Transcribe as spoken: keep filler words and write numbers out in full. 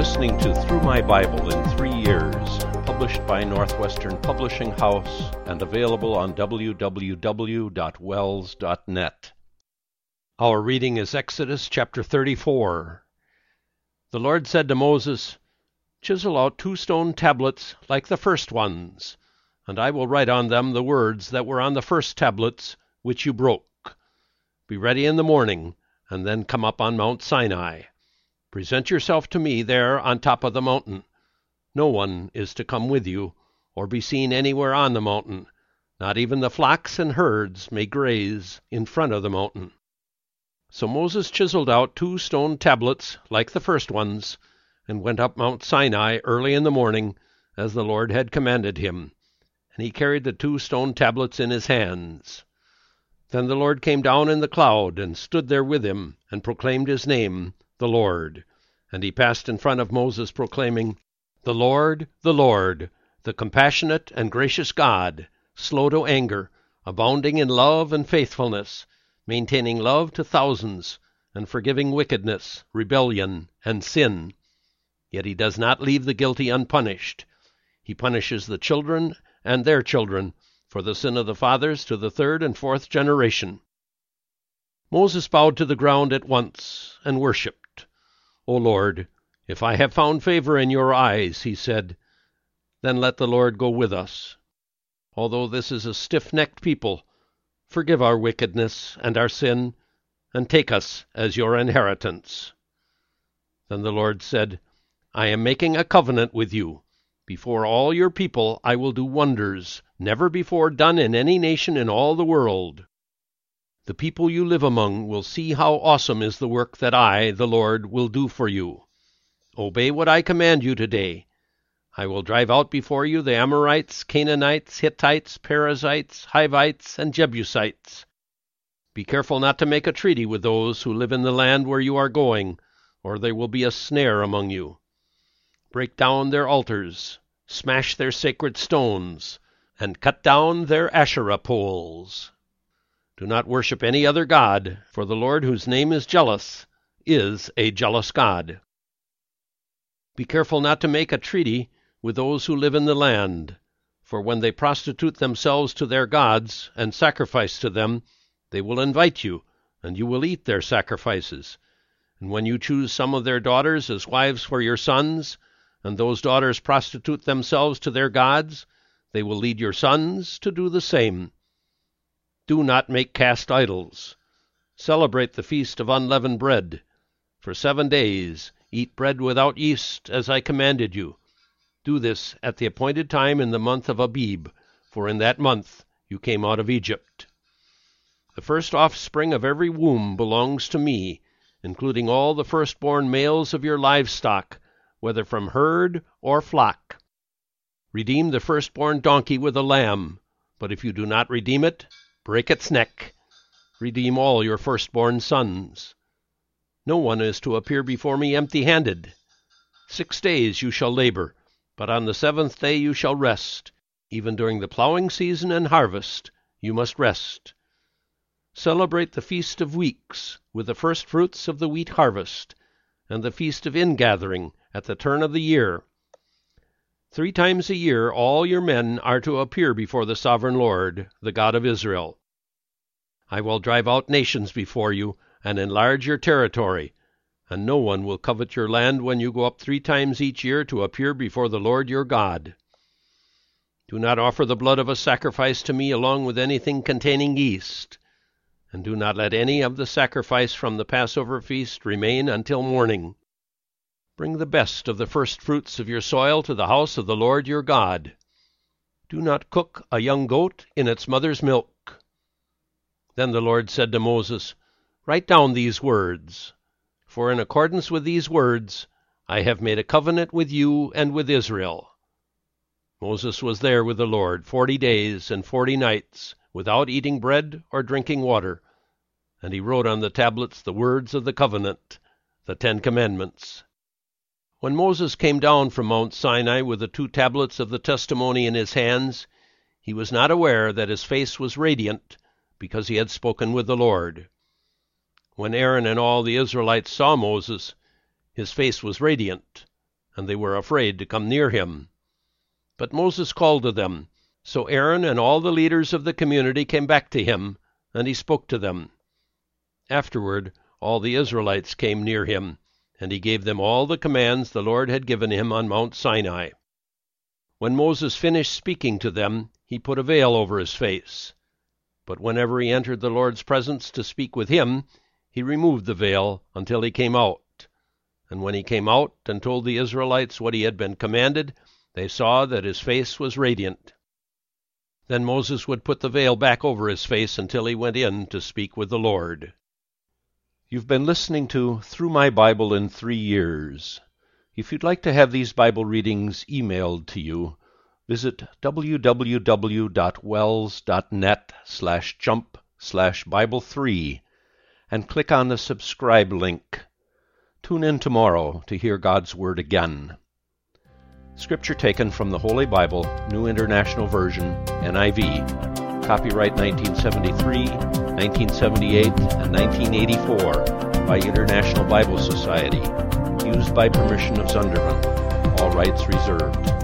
listening to Through My Bible in Three Years, published by Northwestern Publishing House and available on w w w dot wells dot net. Our reading is Exodus chapter thirty-four. The Lord said to Moses, "Chisel out two stone tablets like the first ones, and I will write on them the words that were on the first tablets which you broke. Be ready in the morning, and then come up on Mount Sinai. Present yourself to me there on top of the mountain. No one is to come with you, or be seen anywhere on the mountain. Not even the flocks and herds may graze in front of the mountain." So Moses chiseled out two stone tablets like the first ones, and went up Mount Sinai early in the morning, as the Lord had commanded him. And he carried the two stone tablets in his hands. Then the Lord came down in the cloud, and stood there with him, and proclaimed his name, the Lord. And he passed in front of Moses, proclaiming, "The Lord, the Lord, the compassionate and gracious God, slow to anger, abounding in love and faithfulness, maintaining love to thousands, and forgiving wickedness, rebellion, and sin. Yet he does not leave the guilty unpunished. He punishes the children and their children for the sin of the fathers to the third and fourth generation." Moses bowed to the ground at once and worshipped. "O Lord, if I have found favor in your eyes," he said, "then let the Lord go with us. Although this is a stiff-necked people, forgive our wickedness and our sin, and take us as your inheritance." Then the Lord said, "I am making a covenant with you. Before all your people I will do wonders, never before done in any nation in all the world. The people you live among will see how awesome is the work that I, the Lord, will do for you. Obey what I command you today. I will drive out before you the Amorites, Canaanites, Hittites, Perizzites, Hivites, and Jebusites. Be careful not to make a treaty with those who live in the land where you are going, or there will be a snare among you. Break down their altars, smash their sacred stones, and cut down their Asherah poles. Do not worship any other god, for the Lord, whose name is jealous, is a jealous God. Be careful not to make a treaty with those who live in the land, for when they prostitute themselves to their gods and sacrifice to them, they will invite you, and you will eat their sacrifices. And when you choose some of their daughters as wives for your sons, and those daughters prostitute themselves to their gods, they will lead your sons to do the same. Do not make cast idols. Celebrate the feast of unleavened bread. For seven days eat bread without yeast, as I commanded you. Do this at the appointed time in the month of Abib, for in that month you came out of Egypt. The first offspring of every womb belongs to me, including all the firstborn males of your livestock, whether from herd or flock. Redeem the firstborn donkey with a lamb, but if you do not redeem it, break its neck. Redeem all your firstborn sons. No one is to appear before me empty-handed. Six days you shall labor, but on the seventh day you shall rest. Even during the plowing season and harvest you must rest. Celebrate the Feast of Weeks with the first fruits of the wheat harvest, and the Feast of Ingathering at the turn of the year. Three times a year all your men are to appear before the sovereign Lord, the God of Israel. I will drive out nations before you, and enlarge your territory, and no one will covet your land when you go up three times each year to appear before the Lord your God. Do not offer the blood of a sacrifice to me along with anything containing yeast, and do not let any of the sacrifice from the Passover feast remain until morning. Bring the best of the first fruits of your soil to the house of the Lord your God. Do not cook a young goat in its mother's milk." Then the Lord said to Moses, "Write down these words, for in accordance with these words I have made a covenant with you and with Israel." Moses was there with the Lord forty days and forty nights, without eating bread or drinking water, and he wrote on the tablets the words of the covenant, the Ten Commandments. When Moses came down from Mount Sinai with the two tablets of the testimony in his hands, he was not aware that his face was radiant, because he had spoken with the Lord. When Aaron and all the Israelites saw Moses, his face was radiant, and they were afraid to come near him. But Moses called to them. So Aaron and all the leaders of the community came back to him, and he spoke to them. Afterward, all the Israelites came near him, and he gave them all the commands the Lord had given him on Mount Sinai. When Moses finished speaking to them, he put a veil over his face. But whenever he entered the Lord's presence to speak with him, he removed the veil until he came out. And when he came out and told the Israelites what he had been commanded, they saw that his face was radiant. Then Moses would put the veil back over his face until he went in to speak with the Lord. You've been listening to Through My Bible in Three Years. If you'd like to have these Bible readings emailed to you, visit www.wells.net slash jump slash Bible three and click on the subscribe link. Tune in tomorrow to hear God's Word again. Scripture taken from the Holy Bible, New International Version, N I V. Copyright nineteen seventy-three, nineteen seventy-eight, and nineteen eighty-four by International Bible Society. Used by permission of Zunderman. All rights reserved.